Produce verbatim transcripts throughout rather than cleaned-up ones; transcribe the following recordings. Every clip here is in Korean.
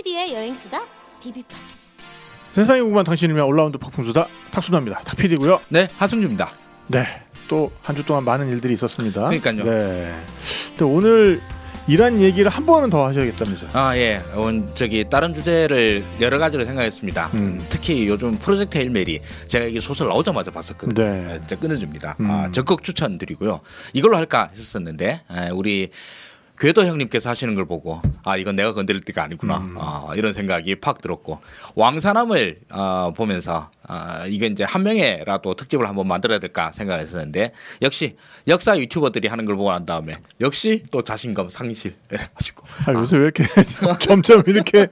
탁피디의 여행수다 디비팝. 세상이 궁금한 당신이면 올라운드 폭풍수다 탁수다입니다. 탁피디고요. 네, 하승주입니다. 네, 또 한 주 동안 많은 일들이 있었습니다. 그러니까요. 네. 근데 오늘 이란 얘기를 한 번은 더 하셔야겠다면서요. 아, 예. 어, 저기 다른 주제를 여러 가지로 생각했습니다. 음. 특히 요즘 프로젝트 헬메리 제가 이게 소설 나오자마자 봤었거든요. 네. 진짜 끊어줍니다. 음. 아, 적극 추천드리고요. 이걸로 할까 했었는데 에, 우리 궤도 형님께서 하시는 걸 보고 아 이건 내가 건드릴 때가 아니구나 음. 아, 이런 생각이 팍 들었고 왕사남을 어, 보면서 아, 이게 이제 한 명의라도 특집을 한번 만들어야 될까 생각했었는데 역시 역사 유튜버들이 하는 걸 보고 난 다음에 역시 또 자신감 상실 이래가지고 아, 요새 왜 이렇게 점점 이렇게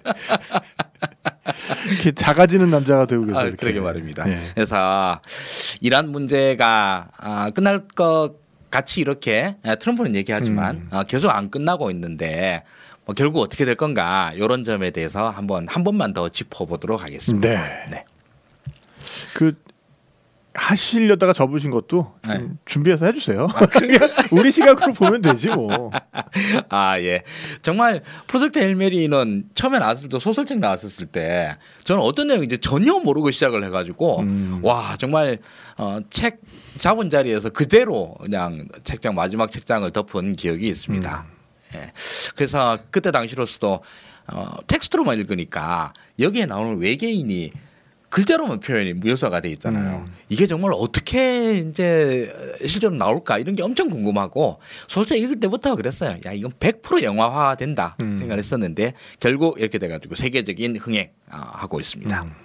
이렇게 작아지는 남자가 되고 계세요. 아, 이렇게. 그러게 말입니다. 네. 그래서 이란 문제가 아, 끝날 것 같이 이렇게 트럼프는 얘기하지만 음. 어, 계속 안 끝나고 있는데 뭐 결국 어떻게 될 건가 이런 점에 대해서 한번 한 번만 더 짚어보도록 하겠습니다. 네. 네. 그 하시려다가 접으신 것도 좀 네. 준비해서 해주세요. 그냥 우리 시각으로 보면 되지 뭐. 아, 예. 정말 프로젝트 헬메리는 처음에 나왔을 때 소설책 나왔었을 때 저는 어떤 내용인지 전혀 모르고 시작을 해가지고 음. 와 정말 어, 책 잡은 자리에서 그대로 그냥 책장 마지막 책장을 덮은 기억이 있습니다. 음. 예. 그래서 그때 당시로서도 어, 텍스트로만 읽으니까 여기에 나오는 외계인이 글자로만 표현이 묘사가 돼 있잖아요. 음. 이게 정말 어떻게 이제 실제로 나올까 이런 게 엄청 궁금하고 솔직히 읽을 때부터 그랬어요. 야 이건 백 퍼센트 영화화 된다 음. 생각했었는데 결국 이렇게 돼가지고 세계적인 흥행하고 있습니다. 음.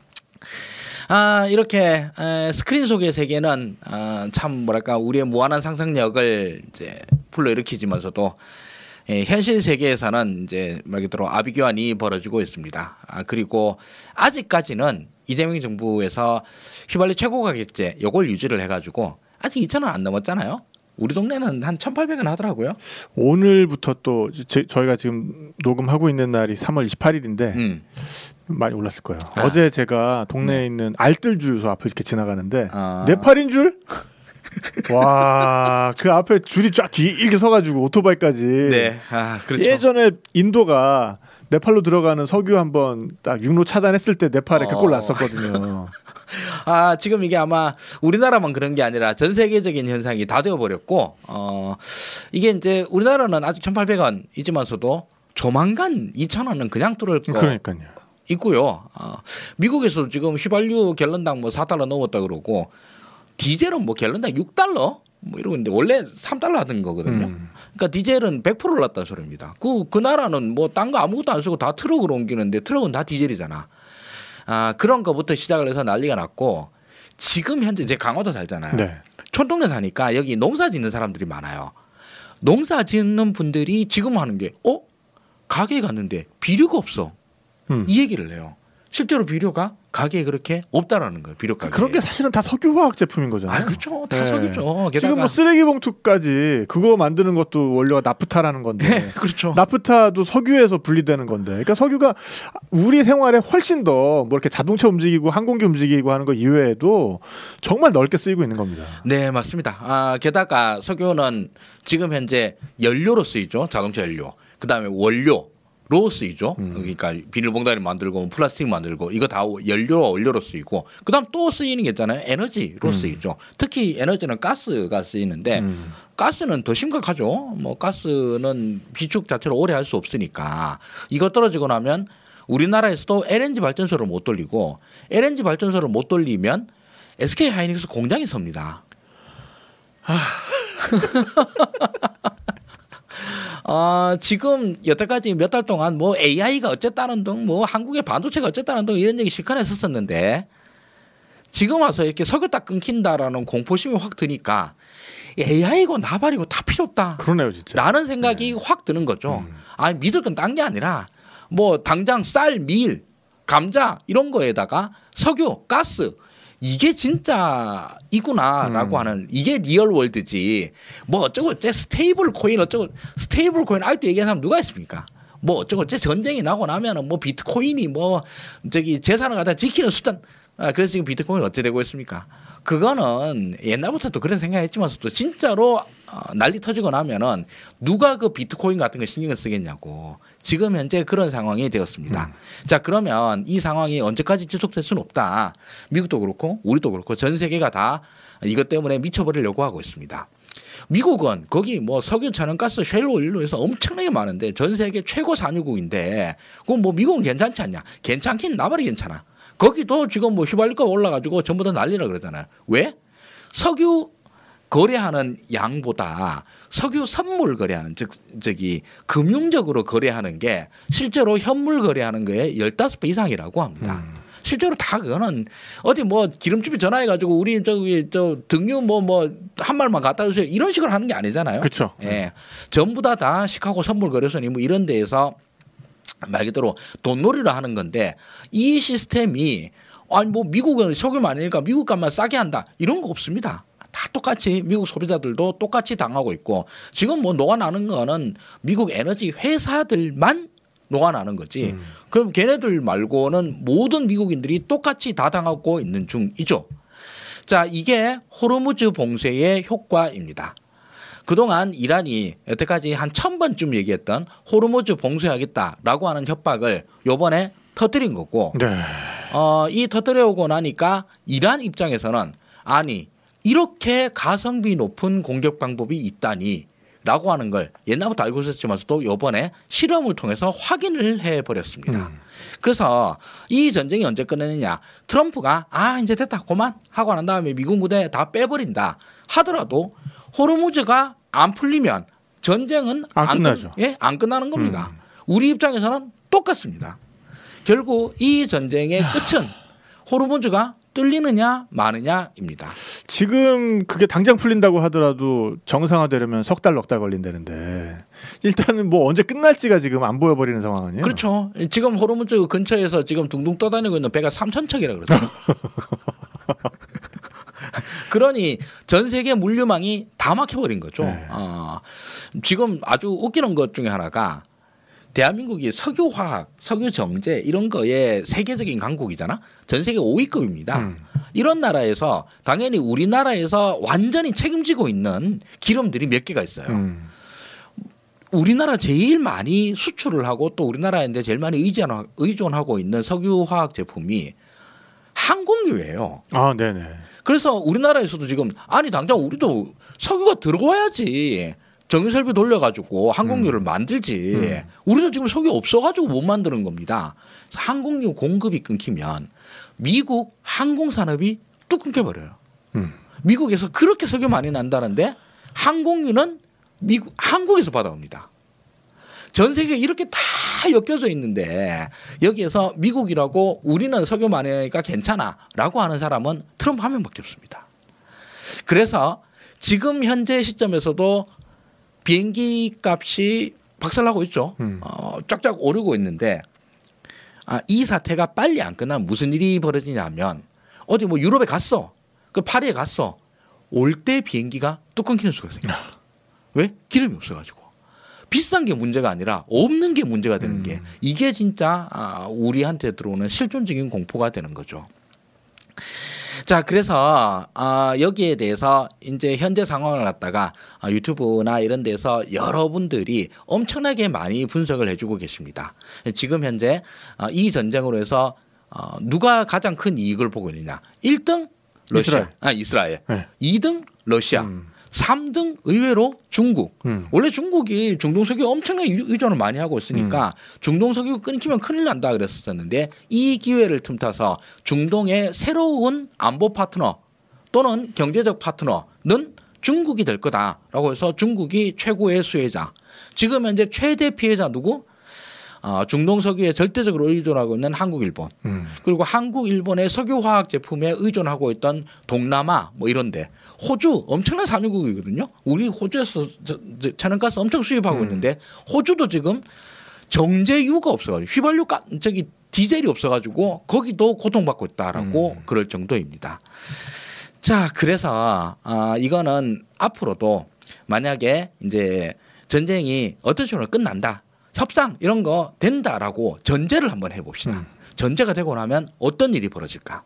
아 이렇게 에, 스크린 속의 세계는 아, 참 뭐랄까 우리의 무한한 상상력을 이제 불러일으키지만서도 예, 현실 세계에서는 이제 말 그대로 아비규환이 벌어지고 있습니다. 아, 그리고 아직까지는 이재명 정부에서 휘발유 최고 가격제 요걸 유지를 해가지고 아직 이천 원 안 넘었잖아요. 우리 동네는 한 천팔백 원 하더라고요. 오늘부터 또 제, 저희가 지금 녹음하고 있는 날이 삼월 이십팔일인데 음. 많이 올랐을 거예요. 아. 어제 제가 동네에 네. 있는 알뜰 주유소 앞을 이렇게 지나가는데 아. 네팔인 줄? 와, 그 앞에 줄이 쫙 길게 서가지고 오토바이까지. 네, 아 그렇죠. 예전에 인도가 네팔로 들어가는 석유 한번 딱 육로 차단했을 때 네팔에 어. 그 꼴 났었거든요. 아 지금 이게 아마 우리나라만 그런 게 아니라 전 세계적인 현상이 다 되어버렸고 어 이게 이제 우리나라는 아직 천팔백 원이지만서도 조만간 이천 원은 그냥 뚫을 거 그러니까요. 있고요. 어, 미국에서 지금 휘발유 갤런당 뭐 사 달러 넘었다 그러고 디젤은 뭐 갤런당 육 달러 뭐 이러고 있는데 원래 삼 달러 하던 거거든요. 음. 그러니까 디젤은 백 퍼센트 올랐다는 소리입니다. 그, 그 나라는 뭐 딴 거 아무것도 안 쓰고 다 트럭으로 옮기는데 트럭은 다 디젤이잖아. 아, 그런 거부터 시작을 해서 난리가 났고 지금 현재 이제 강화도 살잖아요. 네. 촌동네 사니까 여기 농사 짓는 사람들이 많아요. 농사 짓는 분들이 지금 하는 게 어? 가게에 갔는데 비료가 없어. 음. 이 얘기를 해요. 실제로 비료가 가게에 그렇게 없다라는 거예요. 비료 가게. 그런 게 사실은 다 석유화학 제품인 거잖아요. 아 그렇죠. 다 네. 석유죠. 게다가 지금 뭐 쓰레기 봉투까지 그거 만드는 것도 원료가 나프타라는 건데. 네, 그렇죠. 나프타도 석유에서 분리되는 건데. 그러니까 석유가 우리 생활에 훨씬 더 뭐 이렇게 자동차 움직이고 항공기 움직이고 하는 거 이외에도 정말 넓게 쓰이고 있는 겁니다. 네, 맞습니다. 아, 게다가 석유는 지금 현재 연료로 쓰이죠. 자동차 연료. 그다음에 원료 로 쓰이죠. 음. 그러니까 비닐봉다리 만들고 플라스틱 만들고 이거 다 연료 원료로 쓰이고 그다음 또 쓰이는 게 있잖아요. 에너지로 음. 쓰이죠. 특히 에너지는 가스가 쓰이는데 음. 가스는 더 심각하죠. 뭐 가스는 비축 자체를 오래 할 수 없으니까 이거 떨어지고 나면 우리나라에서도 엘엔지 발전소를 못 돌리고 엘엔지 발전소를 못 돌리면 에스케이 하이닉스 공장이 섭니다. 아. 어, 지금 여태까지 몇 달 동안 뭐 에이아이가 어쨌다는 등 뭐 한국의 반도체가 어쨌다는 등 이런 얘기 실컷 했었었는데 지금 와서 이렇게 석유 딱 끊긴다라는 공포심이 확 드니까 에이아이고 나발이고 다 필요 없다. 그러네요, 진짜. 라는 생각이 네. 확 드는 거죠. 음. 아니 믿을 건 딴 게 아니라 뭐 당장 쌀, 밀, 감자 이런 거에다가 석유, 가스 이게 진짜 이구나라고 음. 하는 이게 리얼 월드지 뭐 어쩌고 어째 스테이블 코인 어쩌고 스테이블 코인 아직도 얘기하는 사람 누가 있습니까? 뭐 어쩌고 어째 전쟁이 나고 나면은 뭐 비트코인이 뭐 저기 재산을 갖다 지키는 수단 아, 그래서 지금 비트코인이 어떻게 되고 있습니까? 그거는 옛날부터도 그런 생각했지만서도 진짜로 어, 난리 터지고 나면은 누가 그 비트코인 같은 거 신경을 쓰겠냐고 지금 현재 그런 상황이 되었습니다. 음. 자, 그러면 이 상황이 언제까지 지속될 수는 없다. 미국도 그렇고 우리도 그렇고 전 세계가 다 이것 때문에 미쳐버리려고 하고 있습니다. 미국은 거기 뭐 석유, 천연가스, 쉘 오일로 해서 엄청나게 많은데 전 세계 최고 산유국인데 그럼 뭐 미국은 괜찮지 않냐? 괜찮긴 나발이 괜찮아. 거기도 지금 뭐 휘발유가 올라가지고 전부 다 난리라 그러잖아요. 왜? 석유 거래하는 양보다 석유 선물 거래하는 즉 저기 금융적으로 거래하는 게 실제로 현물 거래하는 거에 열다섯 배 이상이라고 합니다. 음. 실제로 다 그거는 어디 뭐 기름집에 전화해가지고 우리 저기 저 등유 뭐 뭐 한 말만 갖다 주세요 이런 식으로 하는 게 아니잖아요. 그렇죠. 예, 전부 다 다 시카고 선물 거래소니 뭐 이런 데에서 말 그대로 돈놀이를 하는 건데 이 시스템이 아니 뭐 미국은 석유 많으니까 미국 값만 싸게 한다 이런 거 없습니다. 다 똑같이 미국 소비자들도 똑같이 당하고 있고 지금 뭐 녹아나는 거는 미국 에너지 회사들만 녹아나는 거지. 음. 그럼 걔네들 말고는 모든 미국인들이 똑같이 다 당하고 있는 중이죠. 자, 이게 호르무즈 봉쇄의 효과입니다. 그동안 이란이 여태까지 한 천 번쯤 얘기했던 호르무즈 봉쇄하겠다라고 하는 협박을 요번에 터뜨린 거고 네. 어, 이 터뜨려오고 나니까 이란 입장에서는 아니 이렇게 가성비 높은 공격 방법이 있다니 라고 하는 걸 옛날부터 알고 있었지만서도 이번에 실험을 통해서 확인을 해버렸습니다. 음. 그래서 이 전쟁이 언제 끝내느냐. 트럼프가 아 이제 됐다 그만 하고 난 다음에 미국 무대 다 빼버린다 하더라도 호르무즈가 안 풀리면 전쟁은 안, 안 끝나죠. 끝, 예, 안 끝나는 겁니다. 음. 우리 입장에서는 똑같습니다. 결국 이 전쟁의 끝은 호르무즈가 뚫리느냐 마느냐입니다. 지금 그게 당장 풀린다고 하더라도 정상화되려면 석 달 넉 달 걸린다는데 일단은 뭐 언제 끝날지가 지금 안 보여버리는 상황 아니에요? 그렇죠. 지금 호르무즈 근처에서 지금 둥둥 떠다니고 있는 배가 삼천 척이라 그러죠. 그러니 전 세계 물류망이 다 막혀버린 거죠. 네. 어, 지금 아주 웃기는 것 중에 하나가 대한민국이 석유화학, 석유정제 이런 거에 세계적인 강국이잖아. 전 세계 오 위급입니다. 음. 이런 나라에서 당연히 우리나라에서 완전히 책임지고 있는 기름들이 몇 개가 있어요. 음. 우리나라 제일 많이 수출을 하고 또 우리나라인데 제일 많이 의존하고 있는 석유화학 제품이 항공유예요. 아, 네네. 그래서 우리나라에서도 지금 아니 당장 우리도 석유가 들어와야지. 정유설비 돌려가지고 항공유를 음. 만들지. 음. 우리도 지금 석유 없어가지고 못 만드는 겁니다. 항공유 공급이 끊기면 미국 항공산업이 뚝 끊겨버려요. 음. 미국에서 그렇게 석유 많이 난다는데 항공유는 미국 한국에서 받아옵니다. 전 세계에 이렇게 다 엮여져 있는데 여기에서 미국이라고 우리는 석유 많이 나니까 괜찮아라고 하는 사람은 트럼프 한 명밖에 없습니다. 그래서 지금 현재 시점에서도 비행기 값이 박살나고 있죠. 음. 어, 쫙쫙 오르고 있는데 아, 이 사태가 빨리 안 끝나면 무슨 일이 벌어지냐면 어디 뭐 유럽에 갔어. 그 파리에 갔어. 올 때 비행기가 뚝 끊기는 수가 있어요. 왜? 기름이 없어가지고. 비싼 게 문제가 아니라 없는 게 문제가 되는 게 음. 이게 진짜 아, 우리한테 들어오는 실존적인 공포가 되는 거죠. 자, 그래서 어, 여기에 대해서 이제 현재 상황을 갖다가 어, 유튜브나 이런 데서 여러분들이 엄청나게 많이 분석을 해주고 계십니다. 지금 현재 어, 이 전쟁으로 해서 어, 누가 가장 큰 이익을 보고 있느냐? 일 등 러시아, 이스라엘, 아, 이스라엘. 네. 이 등 러시아, 음. 삼 등 의외로 중국. 음. 원래 중국이 중동 석유 엄청나게 의존을 많이 하고 있으니까 음. 중동 석유 끊기면 큰일 난다 그랬었는데 이 기회를 틈타서 중동의 새로운 안보 파트너 또는 경제적 파트너는 중국이 될 거다라고 해서 중국이 최고의 수혜자. 지금 현재 최대 피해자 누구? 어, 중동 석유에 절대적으로 의존하고 있는 한국, 일본. 음. 그리고 한국, 일본의 석유화학 제품에 의존하고 있던 동남아 뭐 이런데 호주 엄청난 산유국이거든요. 우리 호주에서 천연가스 엄청 수입하고 음. 있는데 호주도 지금 정제유가 없어가지고 휘발유 가 저기 디젤이 없어가지고 거기도 고통받고 있다라고 음. 그럴 정도입니다. 자, 그래서 어, 이거는 앞으로도 만약에 이제 전쟁이 어떤 식으로 끝난다. 협상 이런 거 된다라고 전제를 한번 해봅시다. 음. 전제가 되고 나면 어떤 일이 벌어질까?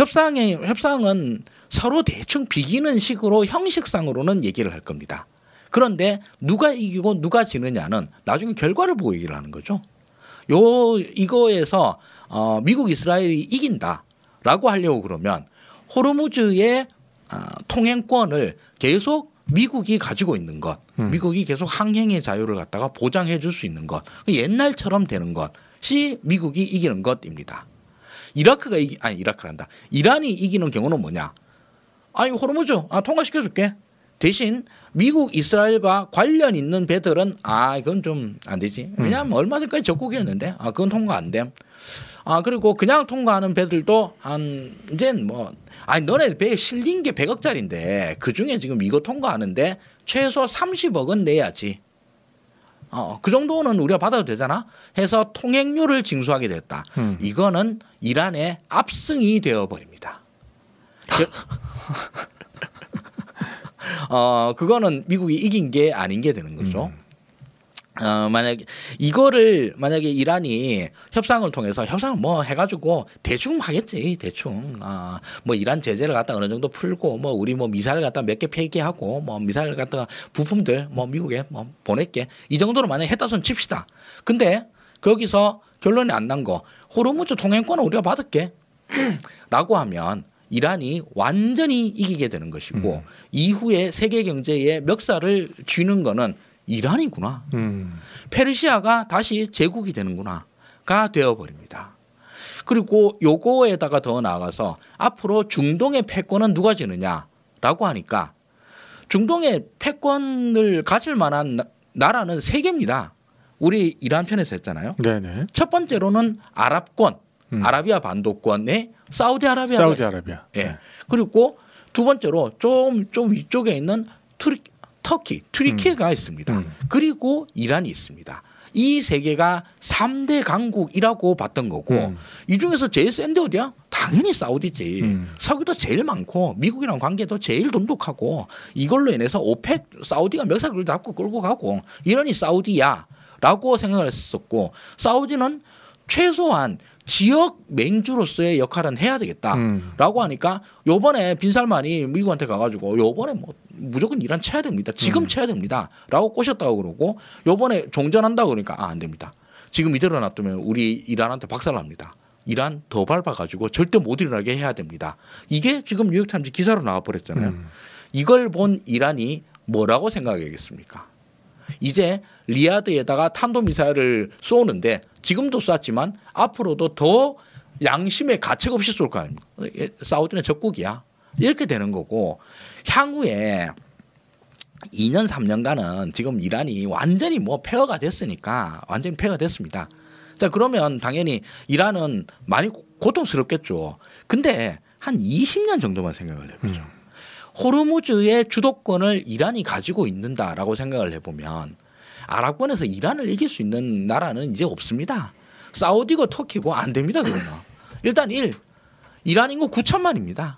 협상의 협상은 서로 대충 비기는 식으로 형식상으로는 얘기를 할 겁니다. 그런데 누가 이기고 누가 지느냐는 나중에 결과를 보고 얘기를 하는 거죠. 요 이거에서 어, 미국 이스라엘이 이긴다라고 하려고 그러면 호르무즈의 어, 통행권을 계속 미국이 가지고 있는 것, 음. 미국이 계속 항행의 자유를 갖다가 보장해 줄 수 있는 것, 옛날처럼 되는 것이 미국이 이기는 것입니다. 이라크가 이기 아니 이라크란다. 이란이 이기는 경우는 뭐냐? 아니 호르무즈 아, 통과시켜줄게. 대신 미국 이스라엘과 관련 있는 배들은 아 이건 좀 안 되지. 왜냐하면 음. 얼마 전까지 적국이었는데 아 그건 통과 안 됨. 아 그리고 그냥 통과하는 배들도 한 이젠 뭐 아니 너네 배에 실린 게 백억짜리인데 그 중에 지금 이거 통과하는데 최소 삼십억은 내야지. 어, 그 정도는 우리가 받아도 되잖아. 해서 통행료를 징수하게 됐다. 음. 이거는 이란의 압승이 되어버립니다. 어, 그거는 미국이 이긴 게 아닌 게 되는 거죠. 음. 어, 만약에 이거를 만약에 이란이 협상을 통해서 협상을 뭐 해가지고 대충 하겠지 대충 아, 뭐 이란 제재를 갖다 어느 정도 풀고 뭐 우리 뭐 미사일 갖다 몇 개 폐기하고 뭐 미사일 갖다가 부품들 뭐 미국에 뭐 보낼게 이 정도로 만약에 했다 손 칩시다. 근데 거기서 결론이 안 난 거 호르무즈 통행권은 우리가 받을게 라고 하면 이란이 완전히 이기게 되는 것이고 음. 이후에 세계 경제에 멱살을 쥐는 거는 이란이구나. 음. 페르시아가 다시 제국이 되는구나가 되어버립니다. 그리고 요거에다가 더 나아가서 앞으로 중동의 패권은 누가 지느냐라고 하니까 중동의 패권을 가질 만한 나, 나라는 세 개입니다. 우리 이란 편에서 했잖아요. 네네. 첫 번째로는 아랍권, 음. 아라비아 반도권의 사우디아라비아가 사우디아라비아. 예. 네. 그리고 두 번째로 좀, 좀 위쪽에 있는 투르 터키, 튀르키예가 음. 있습니다. 음. 그리고 이란이 있습니다. 이 세 개가 삼 대 강국이라고 봤던 거고 음. 이 중에서 제일 센 데 어디야? 당연히 사우디지. 음. 사우디도 제일 많고 미국이랑 관계도 제일 돈독하고 이걸로 인해서 오펙 사우디가 멱살을 잡고 끌고 가고 이란이 사우디야라고 생각을 했었고 사우디는 최소한 지역 맹주로서의 역할은 해야 되겠다라고 음. 하니까 요번에 빈살만이 미국한테 가가지고 요번에 뭐 무조건 이란 쳐야 됩니다. 지금 음. 쳐야 됩니다라고 꼬셨다고 그러고 요번에 종전한다고 그러니까 아, 안 됩니다. 지금 이대로 놔두면 우리 이란한테 박살납니다. 이란 더 밟아가지고 절대 못 일어나게 해야 됩니다. 이게 지금 뉴욕타임즈 기사로 나와버렸잖아요. 음. 이걸 본 이란이 뭐라고 생각하겠습니까? 이제 리야드에다가 탄도미사일을 쏘는데 지금도 쐈지만 앞으로도 더 양심의 가책 없이 쏠 거 아닙니까? 사우디는 적국이야. 이렇게 되는 거고 향후에 이 년 삼 년간은 지금 이란이 완전히 뭐 폐허가 됐으니까 완전히 폐허가 됐습니다. 자 그러면 당연히 이란은 많이 고통스럽겠죠. 근데 한 이십 년 정도만 생각을 해보죠. 음. 호르무즈의 주도권을 이란이 가지고 있는다라고 생각을 해보면 아랍권에서 이란을 이길 수 있는 나라는 이제 없습니다. 사우디고 터키고 안 됩니다. 그러면 일단 일 이란 인구 구천만입니다.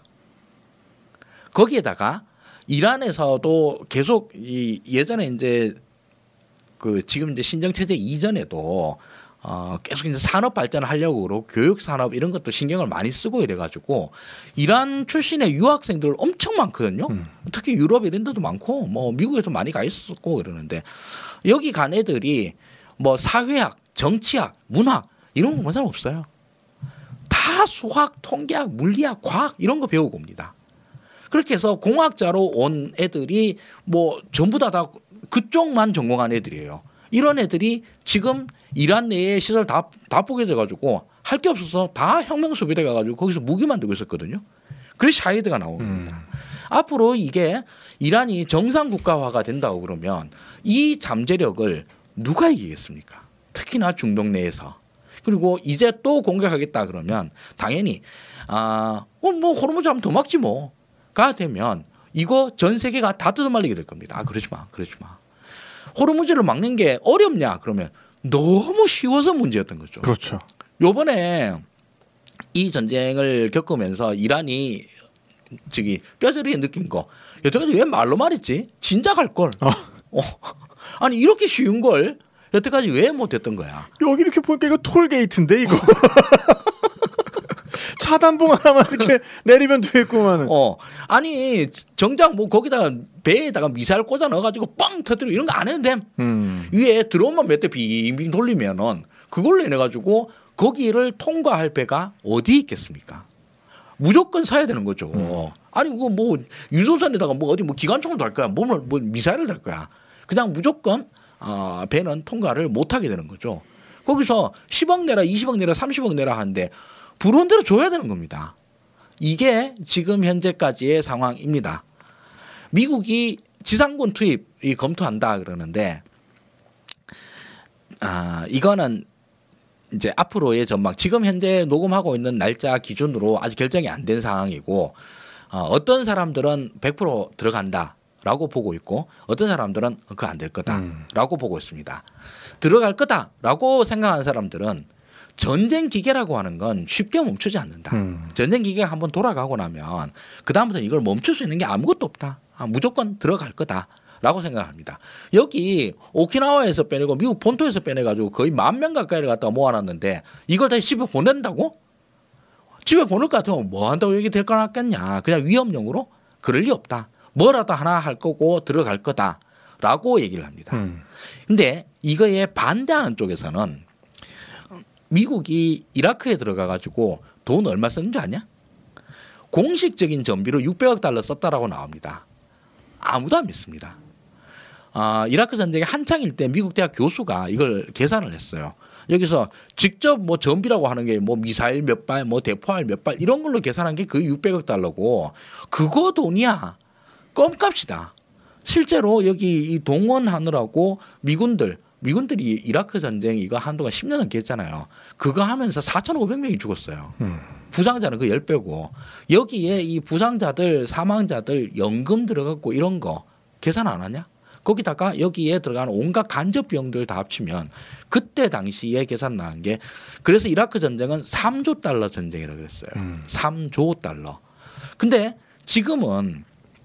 거기에다가 이란에서도 계속 이 예전에 이제 그 지금 이제 신정 체제 이전에도 어 계속 이제 산업 발전을 하려고 그러고 교육 산업 이런 것도 신경을 많이 쓰고 이래가지고 이란 출신의 유학생들 엄청 많거든요. 음. 특히 유럽 이런 데도 많고 뭐 미국에서 많이 가 있었고 그러는데 여기 간 애들이 뭐 사회학, 정치학, 문학 이런 거 본 사람 없어요. 다 수학, 통계학, 물리학, 과학 이런 거 배우고 옵니다. 그렇게 해서 공학자로 온 애들이 뭐 전부 다, 다 그쪽만 전공한 애들이에요. 이런 애들이 지금 이란 내에 시설 다, 다 포개져가지고 할 게 없어서 다 혁명 소비대 가가지고 거기서 무기 만들고 있었거든요. 그래서 샤히드가 나오는 겁니다. 음. 앞으로 이게 이란이 정상 국가화가 된다고 그러면 이 잠재력을 누가 이기겠습니까? 특히나 중동 내에서. 그리고 이제 또 공격하겠다 그러면 당연히 아, 어, 뭐 호르무즈 하면 더 막지 뭐가 되면 이거 전 세계가 다 뜯어말리게 될 겁니다. 아 그러지 마, 그러지 마. 호르무즈를 막는 게 어렵냐 그러면 너무 쉬워서 문제였던 거죠. 그렇죠. 요번에 이 전쟁을 겪으면서 이란이 저기 뼈저리게 느낀 거 여태까지 왜 말로 말했지? 진작 할 걸. 어. 어. 아니 이렇게 쉬운 걸 여태까지 왜 못했던 거야? 여기 이렇게 보니까 이거 톨게이트인데 이거. 차단봉 하나만 이렇게 내리면 되겠구만. 어 아니 정작 뭐 거기다가 배에다가 미사일 꽂아 넣어가지고 뻥 터뜨리고 이런 거 안 해도 돼. 음. 위에 드론만 몇 대 빙빙 돌리면은 그걸로 인해 가지고 거기를 통과할 배가 어디 있겠습니까? 무조건 사야 되는 거죠. 음. 아니 그거 뭐 유조선에다가 뭐 어디 뭐 기관총을 달 거야, 뭐, 뭐 미사일을 달 거야. 그냥 무조건 어, 배는 통과를 못 하게 되는 거죠. 거기서 십억 내라, 이십억 내라, 삼십억 내라 하는데 부러운 대로 줘야 되는 겁니다. 이게 지금 현재까지의 상황입니다. 미국이 지상군 투입이 검토한다 그러는데 아 이거는 이제 앞으로의 전망, 지금 현재 녹음하고 있는 날짜 기준으로 아직 결정이 안 된 상황이고 어, 어떤 사람들은 백 퍼센트 들어간다라고 보고 있고 어떤 사람들은 그거 안 될 거다라고 음. 보고 있습니다. 들어갈 거다라고 생각하는 사람들은 전쟁 기계라고 하는 건 쉽게 멈추지 않는다. 음. 전쟁 기계가 한번 돌아가고 나면 그다음부터 이걸 멈출 수 있는 게 아무것도 없다. 아, 무조건 들어갈 거다라고 생각합니다. 여기 오키나와에서 빼내고 미국 본토에서 빼내가지고 거의 만 명 가까이를 갖다가 모아놨는데 이걸 다시 집에 보낸다고? 집에 보낼 것 같으면 뭐 한다고 얘기 될 거 같겠냐. 그냥 위험용으로? 그럴 리 없다. 뭐라도 하나 할 거고 들어갈 거다라고 얘기를 합니다. 음. 근데 이거에 반대하는 쪽에서는 미국이 이라크에 들어가 가지고 돈 얼마 썼는지 아냐? 공식적인 전비로 육백억 달러 썼다라고 나옵니다. 아무도 안 믿습니다. 아, 이라크 전쟁이 한창일 때 미국 대학 교수가 이걸 계산을 했어요. 여기서 직접 뭐 전비라고 하는 게 뭐 미사일 몇 발, 뭐 대포알 몇 발 이런 걸로 계산한 게 거의 육백억 달러고 그거 돈이야. 껌값이다. 실제로 여기 이 동원하느라고 미군들 미군들이 이라크 전쟁 이거 한동안 십 년 넘게 했잖아요. 그거 하면서 사천오백 명이 죽었어요. 음. 부상자는 그 십 배고 여기에 이 부상자들 사망자들 연금 들어갔고 이런 거 계산 안 하냐? 거기다가 여기에 들어가는 온갖 간접 비용들 다 합치면 그때 당시에 계산 나온 게 그래서 이라크 전쟁은 삼조 달러 전쟁이라고 그랬어요. 음. 삼조 달러. 근데 지금은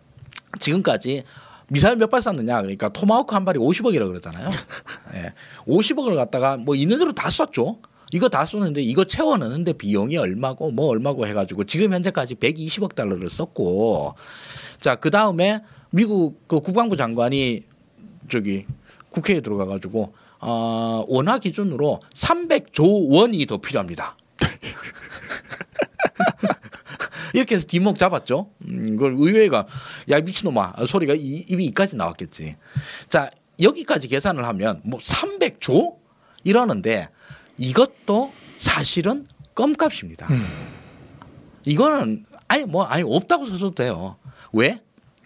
지금까지 미사일 몇 발 쐈느냐 그러니까 토마호크 한 발이 오십억이라고 그러잖아요. 네. 오십억을 갖다가 뭐 있는 대로 다 썼죠. 이거 다 쏘는데 이거 채워 넣는데 비용이 얼마고 뭐 얼마고 해가지고 지금 현재까지 백이십억 달러를 썼고 자 그다음에 미국 그 국방부 장관이 저기 국회에 들어가가지고 어, 원화 기준으로 삼백조 원이 더 필요합니다. 이렇게 해서 뒷목 잡았죠. 음, 이걸 의회가 야 미친놈아 소리가 이, 입이 이까지 나왔겠지. 자 여기까지 계산을 하면 뭐 삼백조 이러는데 이것도 사실은 껌값입니다. 음. 이거는 아예 뭐 아예 없다고 써도 돼요. 왜?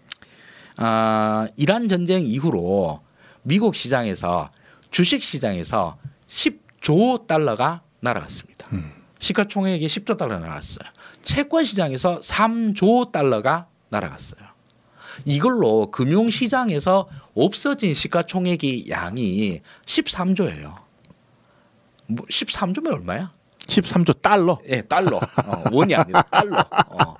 아, 이란 전쟁 이후로 미국 시장에서 주식 시장에서 십조 달러가 날아갔습니다. 음. 시가총액이 십조 달러 날아갔어요. 채권 시장에서 삼조 달러가 날아갔어요. 이걸로 금융 시장에서 없어진 시가총액이 양이 십삼조예요. 뭐 십삼조면 얼마야? 십삼조 달러? 예, 네, 달러. 어, 원이 아니라 달러. 어.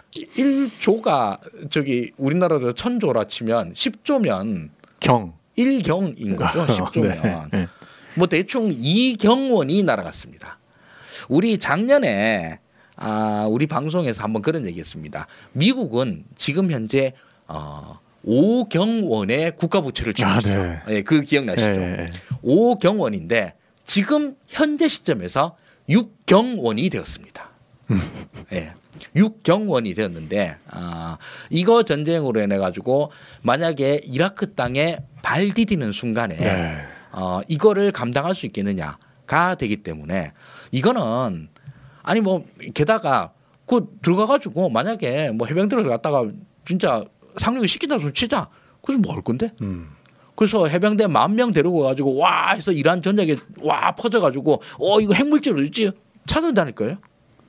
일조가 저기 우리나라로 천조라 치면 십조면 경 일경인 거죠. 십조면. 네, 네. 뭐 대충 이경원이 날아갔습니다. 우리 작년에 아, 우리 방송에서 한번 그런 얘기했습니다. 미국은 지금 현재 어, 오경원의 국가부채를 쥐고 아, 있어. 네. 네, 그 기억나시죠? 네. 오경원인데 지금 현재 시점에서 육경원이 되었습니다. 네. 육경원이 되었는데 아, 이거 전쟁으로 인해 가지고 만약에 이라크 땅에 발 디디는 순간에 네. 어, 이거를 감당할 수 있겠느냐가 되기 때문에 이거는 아니 뭐 게다가 그 들어가 가지고 만약에 뭐 해병대를 갖다가 진짜 상륙을 시킨다 손 치자. 그래서 뭐 할 건데? 음. 그래서 해병대 만 명 데리고 가지고 와 해서 이란 전역에 와 퍼져 가지고 어 이거 핵물질 어딨지 찾아다닐 거예요.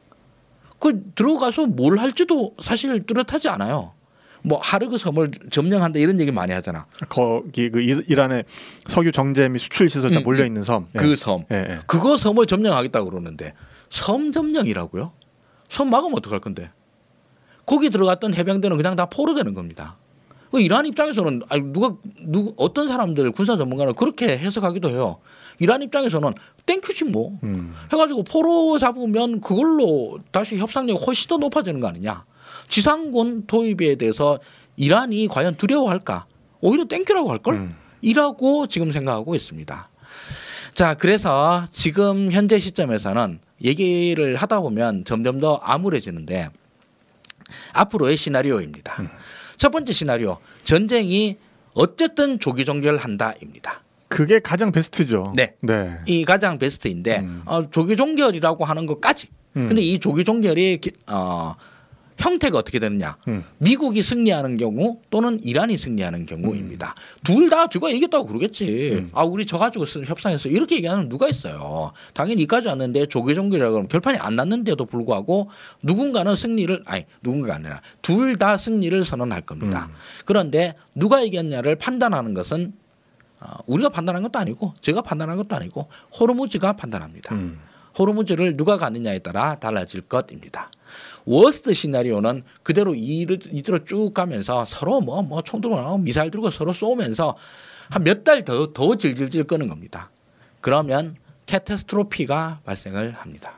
그 들어가서 뭘 할지도 사실 뚜렷하지 않아요. 뭐 하르그 섬을 점령한다 이런 얘기 많이 하잖아. 거기 그 이란의 석유 정제 및 수출 시설 다 음, 몰려 있는 섬. 그 섬. 예, 예. 그거 섬을 점령하겠다고 그러는데 섬 점령이라고요? 섬 막으면 어떡할 건데? 거기 들어갔던 해병대는 그냥 다 포로되는 겁니다. 그 이란 입장에서는 아니 누가 누구 어떤 사람들 군사 전문가는 그렇게 해석하기도 해요. 이란 입장에서는 땡큐지 뭐 음. 해가지고 포로 잡으면 그걸로 다시 협상력이 훨씬 더 높아지는 거 아니냐. 지상군 도입에 대해서 이란이 과연 두려워할까? 오히려 땡큐라고 할걸? 음. 이라고 지금 생각하고 있습니다. 자, 그래서 지금 현재 시점에서는 얘기를 하다 보면 점점 더 암울해지는데 앞으로의 시나리오입니다. 음. 첫 번째 시나리오, 전쟁이 어쨌든 조기 종결한다입니다. 그게 가장 베스트죠. 네. 네. 이 가장 베스트인데 음. 어, 조기 종결이라고 하는 것까지. 음. 근데 이 조기 종결이 기- 어, 형태가 어떻게 되느냐? 음. 미국이 승리하는 경우 또는 이란이 승리하는 경우입니다. 둘 다 누가 이겼다고 그러겠지. 음. 아 우리 져가지고 쓰- 협상했어. 이렇게 얘기하는 누가 있어요. 당연히 이까지 왔는데 조기 종결이라고 하면 결판이 안 났는데도 불구하고 누군가는 승리를 아니 누군가가 아니라 둘 다 승리를 선언할 겁니다. 음. 그런데 누가 이겼냐를 판단하는 것은 어, 우리가 판단한 것도 아니고 제가 판단한 것도 아니고 호르무즈가 판단합니다. 음. 호르무즈를 누가 가느냐에 따라 달라질 것입니다. 워스트 시나리오는 그대로 이를- 이대로 쭉 가면서 서로 뭐 뭐 총 들고 나가고 미사일 들고 서로 쏘면서 한 몇 달 더 더 질질질 끄는 겁니다. 그러면 캐타스트로피가 발생을 합니다.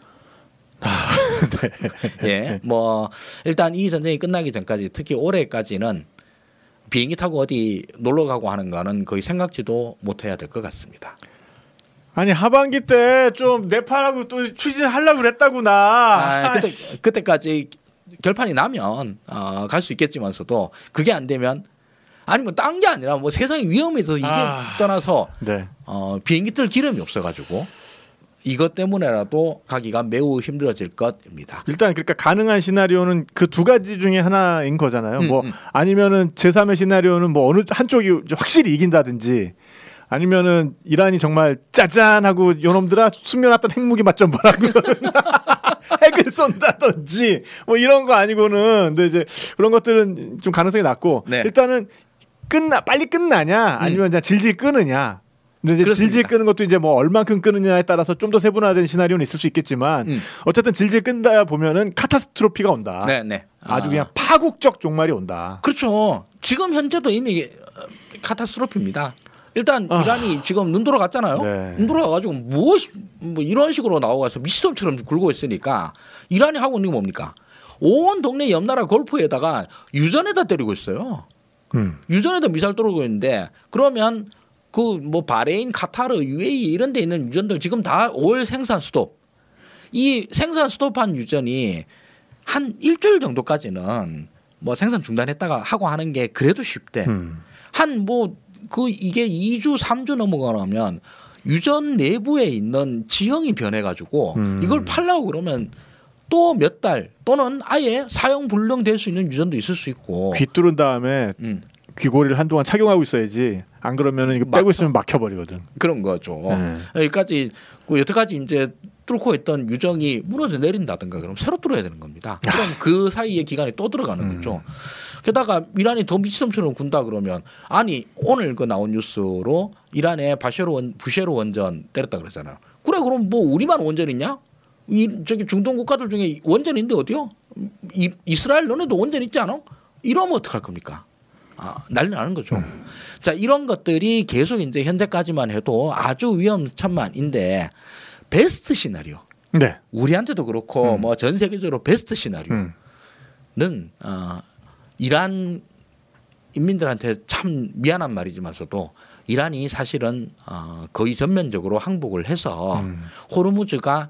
예, 뭐 일단 이 전쟁이 끝나기 전까지 특히 올해까지는 비행기 타고 어디 놀러 가고 하는 거는 거의 생각지도 못해야 될 것 같습니다. 아니 하반기 때 좀 네팔하고 또 추진하려고 그랬다구나. 아, 그때 그때까지 결판이 나면 어, 갈 수 있겠지만서도 그게 안 되면 아니 뭐 딴 게 아니라 뭐 세상이 위험해서 이게 아. 떠나서 네. 어, 비행기 뜰 기름이 없어가지고 이것 때문에라도 가기가 매우 힘들어질 것입니다. 일단 그러니까 가능한 시나리오는 그 두 가지 중에 하나인 거잖아요. 음, 뭐 음. 아니면은 제삼의 시나리오는 뭐 어느 한쪽이 확실히 이긴다든지 아니면은 이란이 정말 짜잔하고 요놈들아 숨겨놨던 핵무기 맛 좀 보라고 핵을 쏜다든지 뭐 이런 거 아니고는 근데 이제 그런 것들은 좀 가능성이 낮고 네. 일단은 끝나 빨리 끝나냐 아니면 그냥 질질 끄느냐. 근데 이제 그렇습니다. 질질 끄는 것도 이제 뭐 얼만큼 끄느냐에 따라서 좀 더 세분화된 시나리오는 있을 수 있겠지만 음. 어쨌든 질질 끈다 보면은 카타스트로피가 온다. 네, 네. 아주 아, 그냥 파국적 종말이 온다. 그렇죠. 지금 현재도 이미 어, 카타스트로피입니다. 일단 아. 이란이 지금 눈 돌아갔잖아요. 네. 눈 돌아가지고 뭐, 뭐 이런 식으로 나와서 미스톱처럼 굴고 있으니까 이란이 하고 있는 게 뭡니까? 온 동네 옆 나라 골프에다가 유전에다 때리고 있어요. 음. 유전에다 미사일 떨어지고 있는데 그러면 그 뭐 바레인, 카타르, 유에이이 이런 데 있는 유전들 지금 다 올 생산 스톱. 이 생산 스톱한 유전이 한 일주일 정도까지는 뭐 생산 중단했다가 하고 하는 게 그래도 쉽대. 음. 한 뭐 그 이게 이 주, 삼 주 넘어가면 유전 내부에 있는 지형이 변해가지고 음. 이걸 팔려고 그러면 또 몇 달 또는 아예 사용 불능될 수 있는 유전도 있을 수 있고. 귀 뚫은 다음에 음, 귀고리를 한동안 착용하고 있어야지. 안 그러면은 이거 빼고 막혀. 있으면 막혀버리거든. 그런 거죠. 네. 여기까지 그 여태까지 이제 뚫고 있던 유정이 무너져 내린다든가 그럼 새로 뚫어야 되는 겁니다. 그럼 그 사이에 기간이 또 들어가는 음. 거죠. 게다가 이란이 더 미치tom처럼 군다 그러면 아니 오늘 그 나온 뉴스로 이란의 바쉐로 원, 부쉐로 원전 때렸다 그랬잖아요. 그래 그럼 뭐 우리만 원전 있냐? 이 저기 중동 국가들 중에 원전인데 어디요? 이, 이스라엘 너네도 원전 있지 않아? 이러면 어떡할 겁니까? 아, 난리 나는 거죠. 음. 자, 이런 것들이 계속 이제 현재까지만 해도 아주 위험천만인데 베스트 시나리오. 네. 우리한테도 그렇고 음. 뭐 전 세계적으로 베스트 시나리오는 음. 어, 이란 인민들한테 참 미안한 말이지만서도 이란이 사실은 어, 거의 전면적으로 항복을 해서 음. 호르무즈가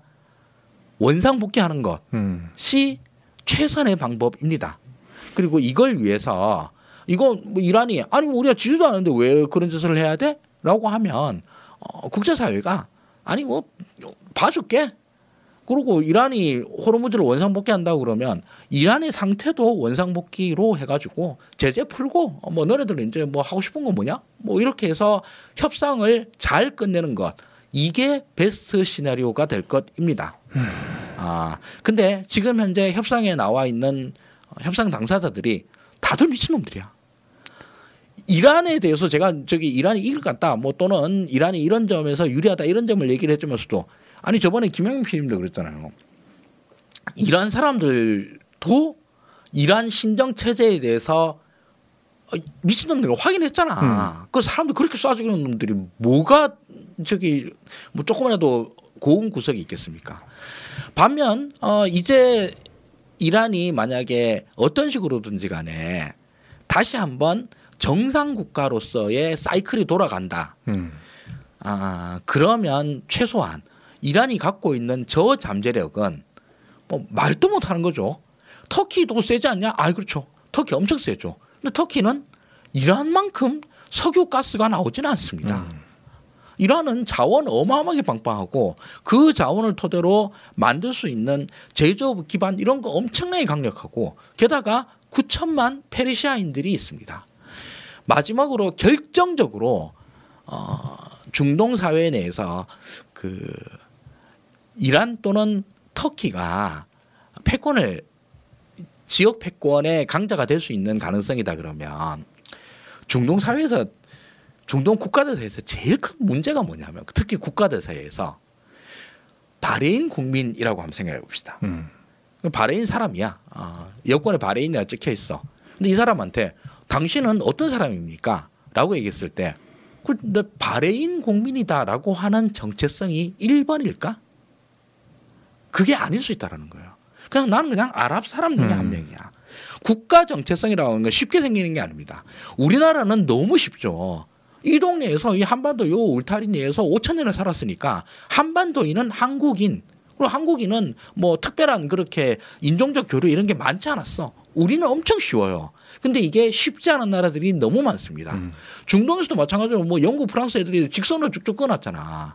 원상복귀하는 것이 음. 최선의 방법입니다. 그리고 이걸 위해서 이거 뭐 이란이 아니 우리가 지지도 않는데 왜 그런 짓을 해야 돼? 라고 하면 어, 국제사회가 아니 뭐 봐줄게. 그리고 이란이 호르무즈를 원상복귀한다고 그러면 이란의 상태도 원상복귀로 해가지고 제재 풀고 어, 뭐 너네들 이제 뭐 하고 싶은 거 뭐냐? 뭐 이렇게 해서 협상을 잘 끝내는 것 이게 베스트 시나리오가 될 것입니다. 아 근데 지금 현재 협상에 나와 있는 협상 당사자들이 다들 미친놈들이야. 이란에 대해서 제가 저기 이란이 이길 것 같다. 뭐 또는 이란이 이런 점에서 유리하다 이런 점을 얘기를 해주면서도 아니 저번에 김영민 피디님도 그랬잖아요. 이란 사람들도 이란 신정 체제에 대해서 미친놈들을 확인했잖아. 음. 그 사람들 그렇게 쏴 죽이는 놈들이 뭐가 저기 뭐 조금이라도 고운 구석이 있겠습니까? 반면 어 이제 이란이 만약에 어떤 식으로든지 간에 다시 한번 정상 국가로서의 사이클이 돌아간다. 음. 아 그러면 최소한 이란이 갖고 있는 저 잠재력은 뭐 말도 못하는 거죠. 터키도 세지 않냐? 아 그렇죠. 터키 엄청 세죠. 근데 터키는 이란만큼 석유 가스가 나오지는 않습니다. 음. 이란은 자원 어마어마하게 빵빵하고 그 자원을 토대로 만들 수 있는 제조업 기반 이런 거 엄청나게 강력하고 게다가 구천만 페르시아인들이 있습니다. 마지막으로 결정적으로 어, 중동 사회 내에서 그 이란 또는 터키가 패권을 지역 패권의 강자가 될 수 있는 가능성이다 그러면 중동 사회에서 중동 국가들 사이에서 제일 큰 문제가 뭐냐면 특히 국가들 사이에서 바레인 국민이라고 한번 생각해 봅시다. 음. 바레인 사람이야. 어, 여권에 바레인이라 찍혀 있어. 근데 이 사람한테 당신은 어떤 사람입니까? 라고 얘기했을 때 근데 바레인 국민이다라고 하는 정체성이 일 번일까? 그게 아닐 수 있다라는 거예요. 그냥 나는 그냥 아랍 사람 중에 음. 한 명이야. 국가 정체성이라고 하는 건 쉽게 생기는 게 아닙니다. 우리나라는 너무 쉽죠. 이 동네에서 이 한반도 요 울타리 내에서 오천 년을 살았으니까 한반도인은 한국인 그리고 한국인은 뭐 특별한 그렇게 인종적 교류 이런 게 많지 않았어. 우리는 엄청 쉬워요. 근데 이게 쉽지 않은 나라들이 너무 많습니다. 음. 중동에서도 마찬가지로 뭐 영국, 프랑스 애들이 직선으로 쭉쭉 끊었잖아.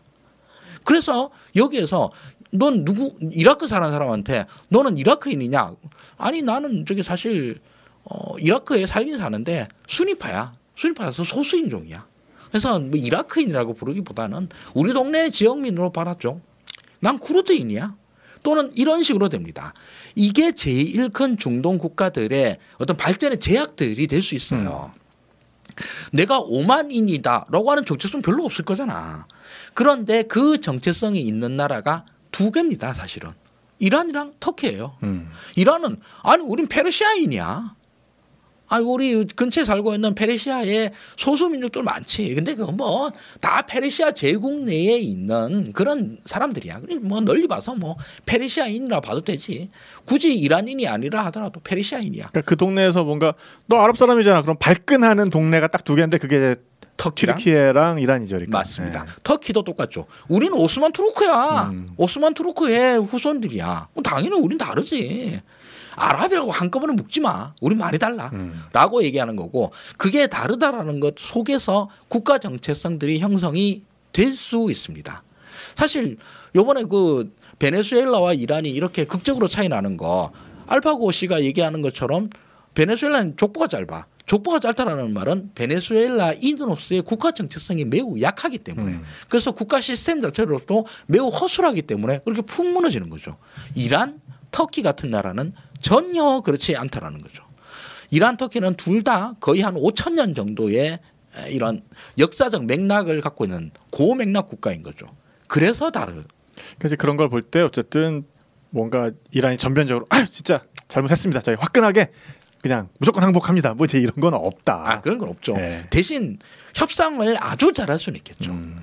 그래서 여기에서 넌 누구 이라크 사는 사람한테 너는 이라크인이냐? 아니 나는 저기 사실 어, 이라크에 살긴 사는데 수니파야. 수니파라서 소수인종이야. 그래서 뭐 이라크인이라고 부르기보다는 우리 동네 지역민으로 받았죠. 난 쿠르드인이야. 또는 이런 식으로 됩니다. 이게 제일 큰 중동 국가들의 어떤 발전의 제약들이 될 수 있어요. 음. 내가 오만인이다라고 하는 정체성 별로 없을 거잖아. 그런데 그 정체성이 있는 나라가 두 개입니다. 사실은. 이란이랑 터키예요. 음. 이란은 아니 우린 페르시아인이야. 아니 우리 근처에 살고 있는 페르시아의 소수민족들 많지. 근데 그건 뭐 다 페르시아 제국 내에 있는 그런 사람들이야. 뭐 널리 봐서 뭐 페르시아인이라 봐도 되지. 굳이 이란인이 아니라 하더라도 페르시아인이야. 그러니까 그 동네에서 뭔가 너 아랍 사람이잖아. 그럼 발끈하는 동네가 딱 두 개인데 그게 터키랑 튀르키예랑 이란이죠. 그러니까. 맞습니다. 네. 터키도 똑같죠. 우리는 오스만 투르크야. 음. 오스만 투르크의 후손들이야. 당연히 우린 다르지. 아랍이라고 한꺼번에 묶지 마. 우린 많이 달라. 음. 라고 얘기하는 거고 그게 다르다라는 것 속에서 국가 정체성들이 형성이 될 수 있습니다. 사실 요번에 그 베네수엘라와 이란이 이렇게 극적으로 차이 나는 거 알파고 씨가 얘기하는 것처럼 베네수엘라는 족보가 짧아. 족보가 짧다라는 말은 베네수엘라인으로서의 국가 정체성이 매우 약하기 때문에 음. 그래서 국가 시스템 자체로도 매우 허술하기 때문에 그렇게 푹 무너지는 거죠. 이란, 터키 같은 나라는 전혀 그렇지 않다라는 거죠. 이란, 터키는 둘 다 거의 한 오천 년 정도의 이런 역사적 맥락을 갖고 있는 고맥락 국가인 거죠. 그래서 다르. 그래서 그런 걸 볼 때 어쨌든 뭔가 이란이 전면적으로 아 진짜 잘못했습니다. 저희 화끈하게 그냥 무조건 항복합니다. 뭐 제 이런 건 없다. 아 그런 건 없죠. 네. 대신 협상을 아주 잘할 수는 있겠죠. 음.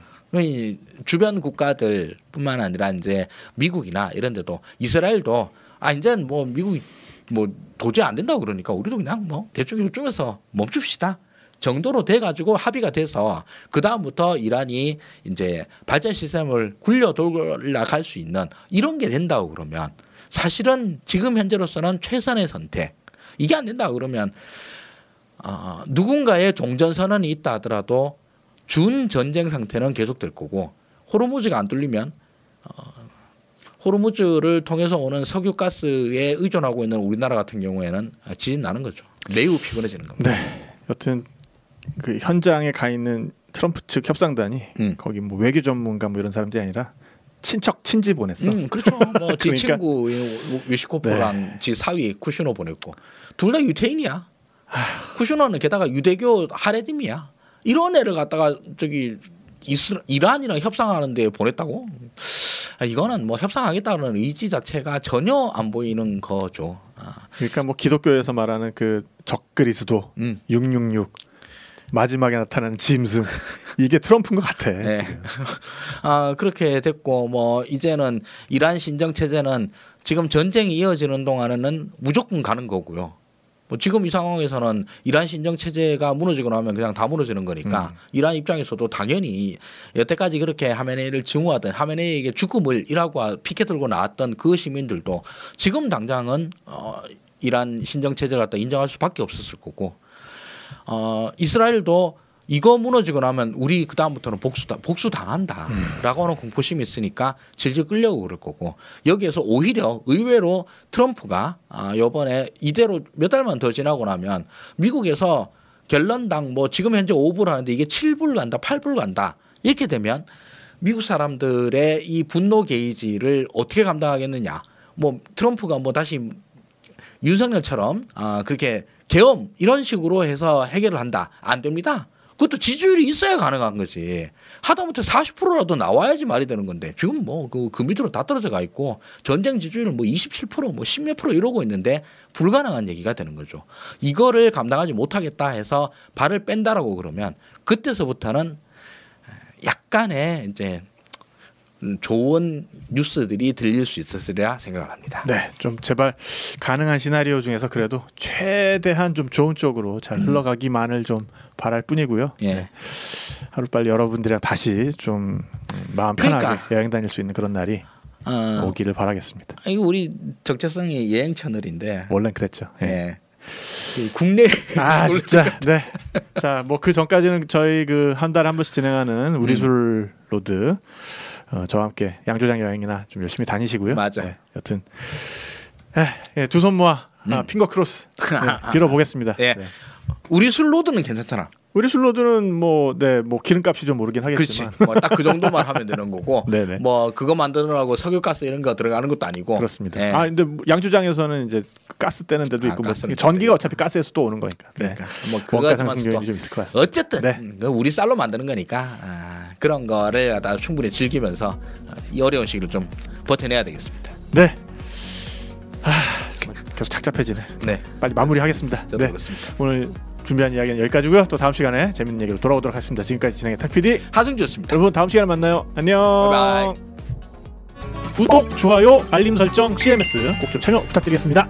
주변 국가들뿐만 아니라 이제 미국이나 이런 데도 이스라엘도 아 이제 뭐 미국이 뭐 도저히 안 된다고 그러니까 우리도 그냥 뭐 대충 이쪽에서 멈춥시다 정도로 돼 가지고 합의가 돼서 그 다음부터 이란이 이제 발전 시스템을 굴려 돌아갈 수 있는 이런 게 된다고 그러면 사실은 지금 현재로서는 최선의 선택. 이게 안 된다 그러면 어, 누군가의 종전 선언이 있다 하더라도 준 전쟁 상태는 계속될 거고 호르무즈가 안 뚫리면 어, 호르무즈를 통해서 오는 석유 가스에 의존하고 있는 우리나라 같은 경우에는 지진 나는 거죠. 매우 피곤해지는 겁니다. 네, 여튼 그 현장에 가 있는 트럼프 측 협상단이 음. 거기 뭐 외교 전문가 뭐 이런 사람들이 아니라 친척 친지 보냈어. 음, 그렇죠. 뭐 제 그러니까. 친구 위시코프랑 네. 지 사위 쿠슈노 보냈고 둘 다 유태인이야. 쿠슈노는 게다가 유대교 하레dim이야. 이런 애를 갖다가 저기 이스, 이란이랑 협상하는데 보냈다고? 아, 이거는 뭐 협상하겠다는 의지 자체가 전혀 안 보이는 거죠. 아. 그러니까 뭐 기독교에서 말하는 그 적그리스도 음. 육육육 마지막에 나타나는 짐승 이게 트럼프인 것 같아. 네. 지금. 아 그렇게 됐고 뭐 이제는 이란 신정 체제는 지금 전쟁이 이어지는 동안에는 무조건 가는 거고요. 뭐 지금 이 상황에서는 이란 신정 체제가 무너지고 나면 그냥 다 무너지는 거니까 음. 이란 입장에서도 당연히 여태까지 그렇게 하메네이를 증오하던 하메네이에게 죽음을 이라고 피켓 들고 나왔던 그 시민들도 지금 당장은 어, 이란 신정 체제를 갖다 인정할 수밖에 없었을 거고 어, 이스라엘도 이거 무너지고 나면 우리 그 다음부터는 복수 복수 당한다라고 하는 공포심이 있으니까 질질 끌려고 그럴 거고 여기에서 오히려 의외로 트럼프가 아, 이번에 이대로 몇 달만 더 지나고 나면 미국에서 갤런당 뭐 지금 현재 오 불 하는데 이게 칠 불 간다, 팔 불 간다 이렇게 되면 미국 사람들의 이 분노 게이지를 어떻게 감당하겠느냐? 뭐 트럼프가 뭐 다시 윤석열처럼 아, 그렇게 계엄 이런 식으로 해서 해결을 한다 안 됩니다. 그것도 지지율이 있어야 가능한 거지. 하다못해 사십 퍼센트라도 나와야지 말이 되는 건데 지금 뭐 그 그 밑으로 다 떨어져 가 있고 전쟁 지지율은 뭐 이십칠 퍼센트 뭐 십몇 프로 이러고 있는데 불가능한 얘기가 되는 거죠. 이거를 감당하지 못하겠다 해서 발을 뺀다라고 그러면 그때서부터는 약간의 이제 좋은 뉴스들이 들릴 수 있었으리라 생각을 합니다. 네, 좀 제발 가능한 시나리오 중에서 그래도 최대한 좀 좋은 쪽으로 잘 흘러가기만을 좀 바랄 뿐이고요. 예. 네. 하루빨리 여러분들이랑 다시 좀 마음 편하게 그러니까. 여행 다닐 수 있는 그런 날이 어, 오기를 바라겠습니다. 이거 우리 적재성이 여행 채널인데 원래는 그랬죠. 예. 예. 그 국내 아 진짜 네. 자, 뭐 그 전까지는 저희 그 한 달에 한 번씩 진행하는 우리술 로드 어, 저와 함께 양조장 여행이나 좀 열심히 다니시고요. 맞아. 네, 여튼 예, 두 손 모아 아, 음. 핑거 크로스 네, 빌어보겠습니다. 예. 네. 우리 술로드는 괜찮잖아. 우리술 로드는 뭐, 네, 뭐 기름값이 좀 오르긴 그렇지. 하겠지만, 뭐 딱 그 정도만 하면 되는 거고. 네네. 뭐 그거 만드느라고 석유가스 이런 거 들어가는 것도 아니고. 그렇습니다. 예. 아 근데 양조장에서는 이제 가스 떼는 데도 아, 있고, 뭐 가스는 전기가 어차피 가스에서 또 오는 거니까. 네. 그러니까 뭐 원가 그거 상승 하지만 요인이 좀 있을 것 같습니다. 어쨌든 네. 그 우리 쌀로 만드는 거니까 아, 그런 거를 갖다 충분히 즐기면서 이 어려운 시기를 좀 버텨내야 되겠습니다. 네. 아, 계속 착잡해지네. 네. 빨리 마무리하겠습니다. 저도 네. 그렇습니다. 오늘 준비한 이야기는 여기까지고요. 또 다음 시간에 재밌는 얘기로 돌아오도록 하겠습니다. 지금까지 진행의 탁피디 하승주였습니다. 여러분 다음 시간에 만나요. 안녕. 바이바이. 구독, 좋아요, 알림 설정, 씨엠에스 꼭 좀 참여 부탁드리겠습니다.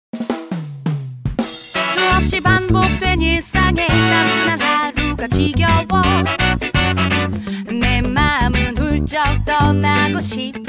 수없이 반복된 일상에 따분한 하루가 지겨워 내 마음은 훌쩍 떠나고 싶어